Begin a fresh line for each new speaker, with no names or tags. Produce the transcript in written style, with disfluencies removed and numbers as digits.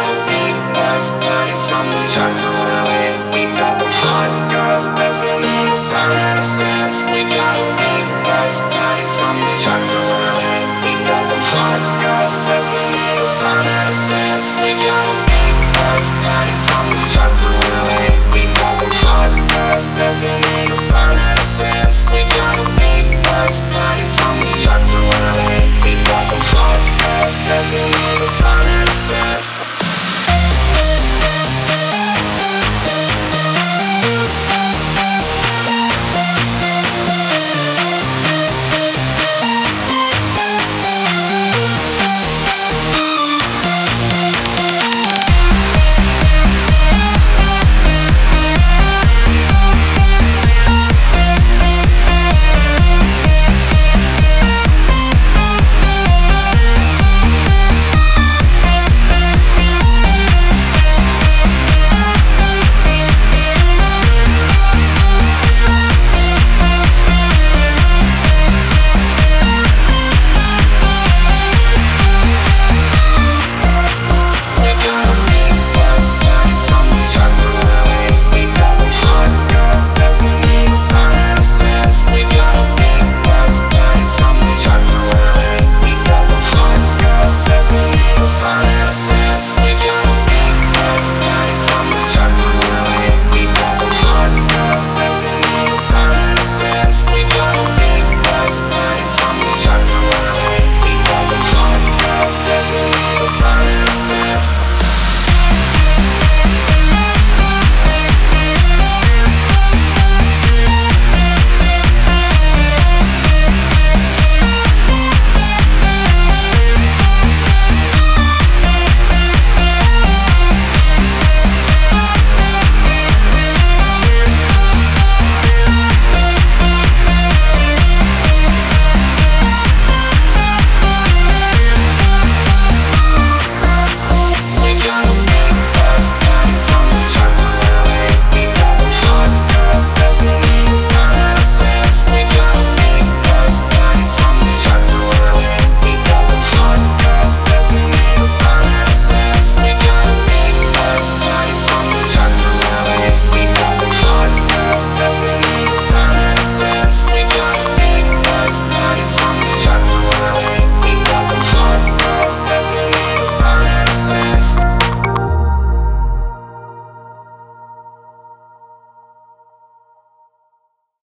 got a big ass body from New York to LA. We got the hot girls dancing in the sun and the sands. We got a big ass body from New York to LA. We got the hot girls dancing in the sun and the sands. We got a big ass body from New York to LA. We got the hot girls dancing in the sun and the sands. We got a big ass body from New York to LA. We got the hot girls dancing in the sun.